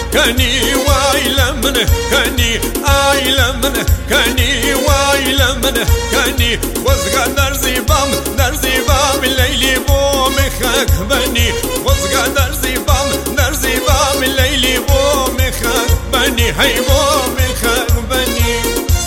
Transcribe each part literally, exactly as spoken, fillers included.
كني وايل من كني آيل من كني وايل من كني وزقا درزي بام درزي بام الليلي بو مخك بني وزقا درزي بام درزي بام الليلي بو مخك بني هي بو مخك بني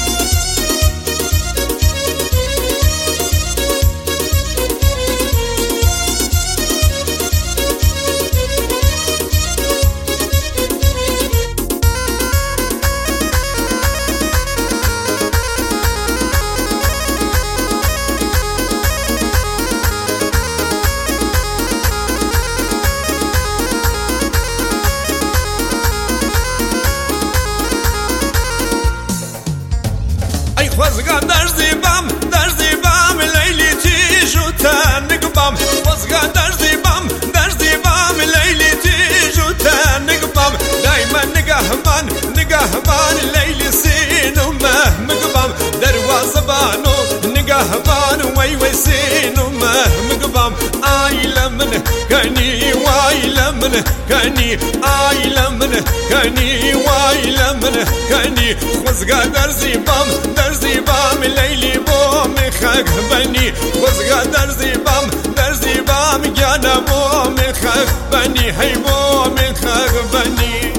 وزقا درزي بام درزي بام ليلي تيجو تانق بام وزقا درزي بام درزي بام ليلي تيجو تانق بام دايما نقهبان نقهبان ليلي سينو مهمق بام درواز بانو نقهبان وي وي سينو مهمق بام آيل من كني وايل من كني آيل من كني وايل من كني وزقا درزي بام درزي بام ليلي بو مخك بني وزقا درزي بام درزي بام جانا بو مخك بني هي بو مخك بني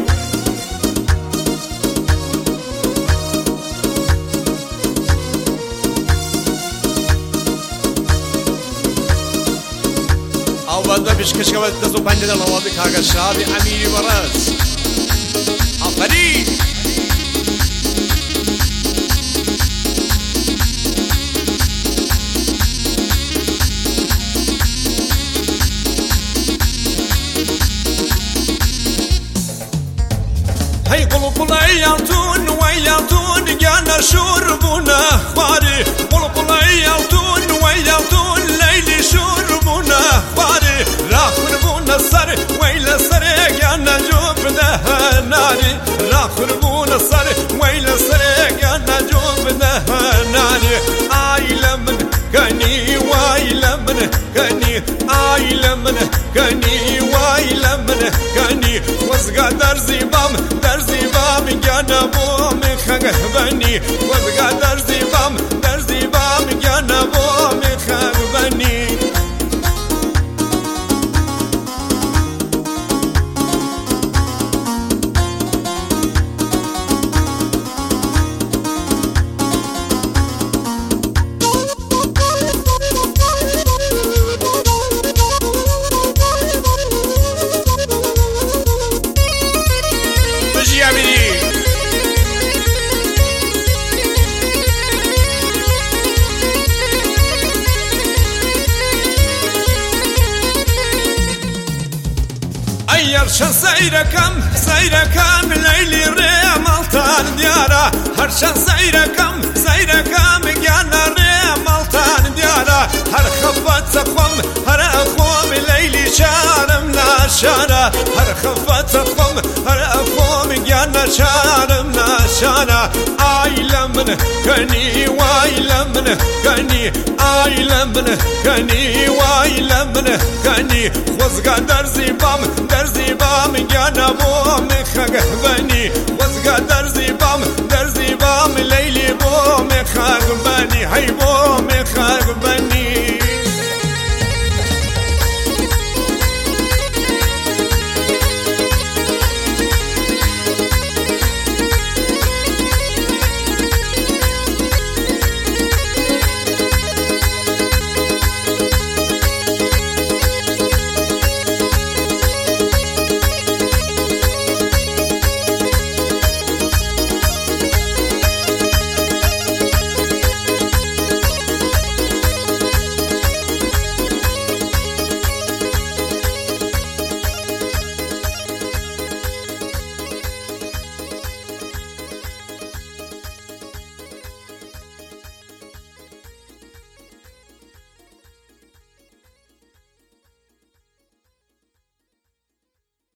أولا بيشكش كوات دزو باني دا نواضي كاغا شابي أميري ورز أفريد هي قلب العيالتون ويالتون جانا شربنا خواري قلب العيالتون ويالتون ليلي شربنا خواري راخربونا سر ويلا سر جانا جوبنا ناري راخربونا سر ويلا سر جانا جوبنا ناري آيل من كني وايل من كني آيل من كني وايل من كني وزقا درزي بام درزي بام جانا بو مخك بني وزقا درزي بام درزي بام جانا بو مخك بني هرشان سيركم سيركم ليلي ريمالتان ديارا هرشان سيركم سيركم جانا ريمالتان ديارا هر خفت سقم هر أخوم ليلي شارم ناشارا هر خفت سقم هر أخوم جانا شارم ناشارا آيل من كني وايل من كني آيل من كني وايل من كني وزقا درزي بام درزي بام جانا بو مخك بني